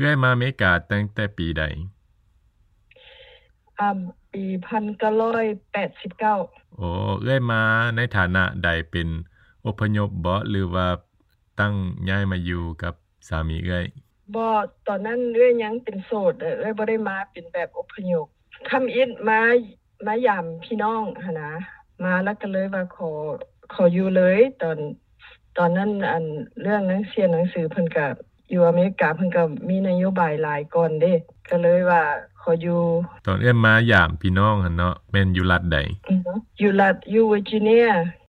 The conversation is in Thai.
เอื้อยมาอเมริกาตั้งแต่ปีใดปี1989 โอ้เอื้อยมาในฐานะใดเป็นอพยพบ่หรือว่าตั้งย้ายมาอยู่กับสามีเอื้อยบ่ตอนนั้นเอื้อยยังเป็นโสดเอื้อยบ่ได้มาเป็นแบบอพยพคำอิฐมายามพี่น้องหั่นนะมาแล้วก็เลยว่าขออยู่เลยตอนนั้นเรื่องหนังสือเพิ่นก็อยู่อเมริกาเพิ่นก็มีนโยบายหลายก่อนเด้ก็เลยว่าขออยู่ตอนเอื้อยมายามพี่น้องหั่นเนาะแม่นอยู่รัฐใดอยู่เวอร์จิเนีย